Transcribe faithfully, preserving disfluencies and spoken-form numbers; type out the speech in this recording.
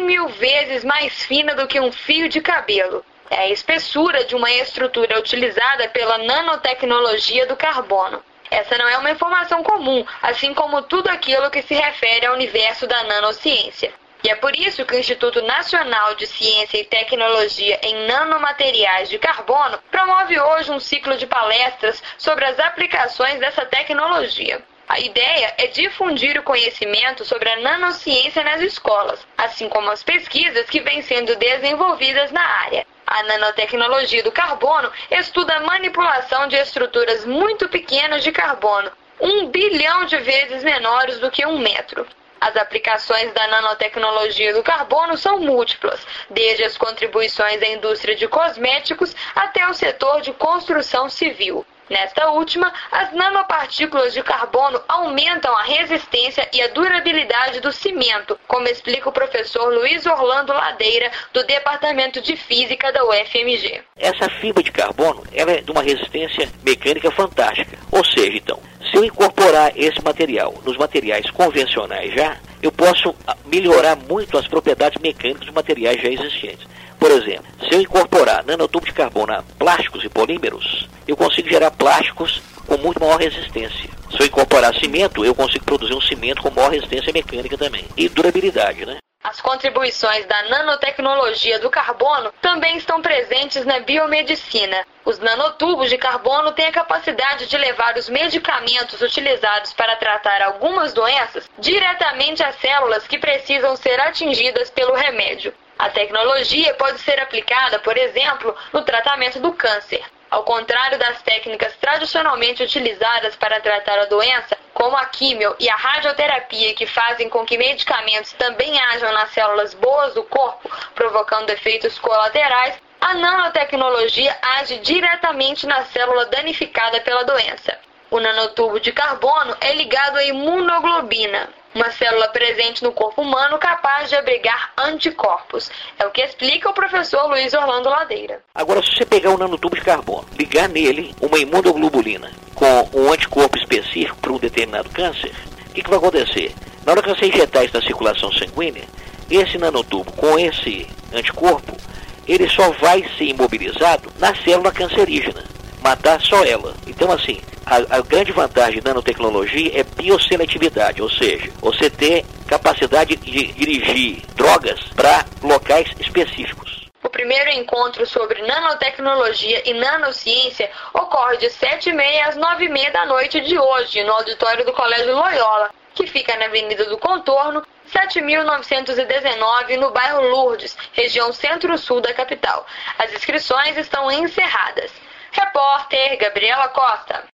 mil vezes mais fina do que um fio de cabelo. É a espessura de uma estrutura utilizada pela nanotecnologia do carbono. Essa não é uma informação comum, assim como tudo aquilo que se refere ao universo da nanociência. E é por isso que o Instituto Nacional de Ciência e Tecnologia em Nanomateriais de Carbono promove hoje um ciclo de palestras sobre as aplicações dessa tecnologia. A ideia é difundir o conhecimento sobre a nanociência nas escolas, assim como as pesquisas que vêm sendo desenvolvidas na área. A nanotecnologia do carbono estuda a manipulação de estruturas muito pequenas de carbono, um bilhão de vezes menores do que um metro. As aplicações da nanotecnologia do carbono são múltiplas, desde as contribuições à indústria de cosméticos até o setor de construção civil. Nesta última, as nanopartículas de carbono aumentam a resistência e a durabilidade do cimento, como explica o professor Luiz Orlando Ladeira, do Departamento de Física da U F M G. Essa fibra de carbono ela é de uma resistência mecânica fantástica. Ou seja, então, se eu incorporar esse material nos materiais convencionais já, eu posso melhorar muito as propriedades mecânicas dos materiais já existentes. Por exemplo, se eu incorporar nanotubo de carbono a plásticos e polímeros, eu consigo gerar plásticos com muito maior resistência. Se eu incorporar cimento, eu consigo produzir um cimento com maior resistência mecânica também. E durabilidade, né? As contribuições da nanotecnologia do carbono também estão presentes na biomedicina. Os nanotubos de carbono têm a capacidade de levar os medicamentos utilizados para tratar algumas doenças diretamente às células que precisam ser atingidas pelo remédio. A tecnologia pode ser aplicada, por exemplo, no tratamento do câncer. Ao contrário das técnicas tradicionalmente utilizadas para tratar a doença, como a químio e a radioterapia, que fazem com que medicamentos também ajam nas células boas do corpo, provocando efeitos colaterais, a nanotecnologia age diretamente na célula danificada pela doença. O nanotubo de carbono é ligado à imunoglobina, uma célula presente no corpo humano capaz de abrigar anticorpos. É o que explica o professor Luiz Orlando Ladeira. Agora, se você pegar um nanotubo de carbono, ligar nele uma imunoglobulina com um anticorpo específico para um determinado câncer, o que, que vai acontecer? Na hora que você injetar isso na circulação sanguínea, esse nanotubo com esse anticorpo, ele só vai ser imobilizado na célula cancerígena, matar só ela. Então, assim, a, a grande vantagem da nanotecnologia é bioseletividade, ou seja, você ter capacidade de dirigir drogas para locais específicos. O primeiro encontro sobre nanotecnologia e nanociência ocorre de sete e meia às nove e meia da noite de hoje, no auditório do Colégio Loyola, que fica na Avenida do Contorno, sete mil novecentos e dezenove, no bairro Lourdes, região centro-sul da capital. As inscrições estão encerradas. Repórter Gabriela Costa.